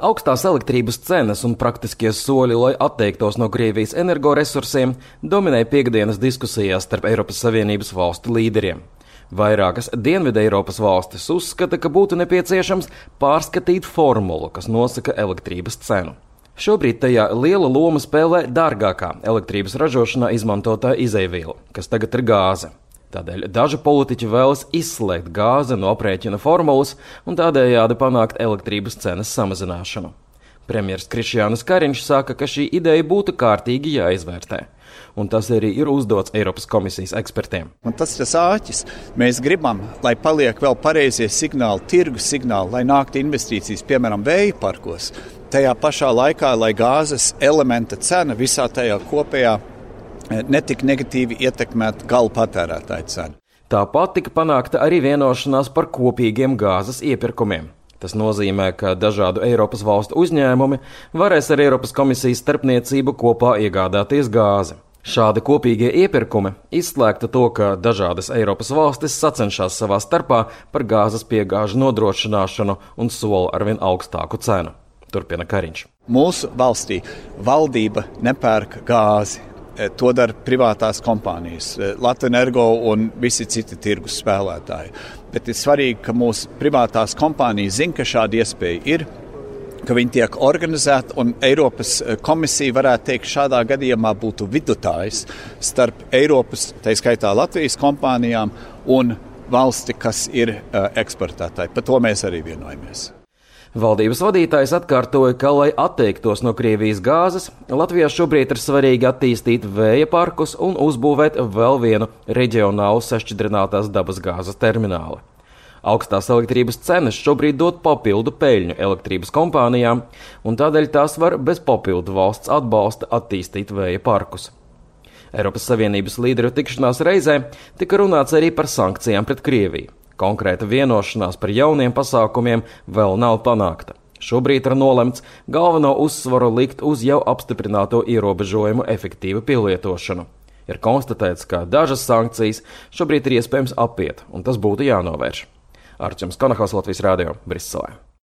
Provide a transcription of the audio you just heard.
Augstās elektrības cenas un praktiskie soļi, lai atteiktos no Krievijas energoresursiem, dominēja piektdienas diskusijās starp Eiropas Savienības valstu līderiem. Vairākas Dienvidu Eiropas valstis uzskata, ka būtu nepieciešams pārskatīt formulu, kas nosaka elektrības cenu. Šobrīd tajā liela loma spēlē dārgākā elektrības ražošanā izmantotā izejviela, kas tagad ir gāze. Tādēļ daži politiķi vēlas izslēgt gāzi no aprēķina formulas un tādējādi panākt elektrības cenas samazināšanu. Premjers Krišjānis Kariņš saka, ka šī ideja būtu kārtīgi jāizvērtē. Un tas arī ir uzdots Eiropas komisijas ekspertiem. Un tas ir āķis. Mēs gribam, lai paliek vēl pareizie signāli, tirgus signāli, lai nāktu investīcijas, piemēram, vēja parkos. Tajā pašā laikā, lai gāzes elementa cena visā tajā kopējā netik negatīvi ietekmēt gala patērētāju cenu. Tāpat tika panākta arī vienošanās par kopīgiem gāzes iepirkumiem. Tas nozīmē, ka dažādu Eiropas valstu uzņēmumi varēs ar Eiropas komisijas starpniecību kopā iegādāties gāzi. Šādi kopīgie iepirkumi izslēgta to, ka dažādas Eiropas valstis sacenšas savā starpā par gāzes piegāžu nodrošināšanu un sola arvien augstāku cenu. Turpina Kariņš. Mūsu valstī valdība nepērk gāzi. To dara privātās kompānijas, Latvenergo un visi citi tirgus spēlētāji. Bet ir svarīgi, ka mūsu privātās kompānijas zina, ka šāda iespēja ir, ka viņi tiek organizēti, un Eiropas komisija varētu teikt, šādā gadījumā būtu vidutājs starp Eiropas, tā skaitā Latvijas kompānijām, un valsti, kas ir eksportētāji. Par to mēs arī vienojamies. Valdības vadītājs atkārtoja, ka, lai atteiktos no Krievijas gāzes, Latvijā šobrīd ir svarīgi attīstīt vēja parkus un uzbūvēt vēl vienu reģionālu sašķidrinātās dabas gāzes termināli. Augstās elektrības cenas šobrīd dod papildu peļņu elektrības kompānijām, un tādēļ tās var bez papildu valsts atbalsta attīstīt vēja parkus. Eiropas Savienības līderu tikšanās reizē tika runāts arī par sankcijām pret Krieviju. Konkrēta vienošanās par jauniem pasākumiem vēl nav panākta. Šobrīd ir nolemts galveno uzsvaru likt uz jau apstiprināto ierobežojumu efektīvu pielietošanu. Ir konstatēts, ka dažas sankcijas šobrīd ir iespējams apiet, un tas būtu jānovērš. Arčuns Konahaus, Latvijas radio, Briselē.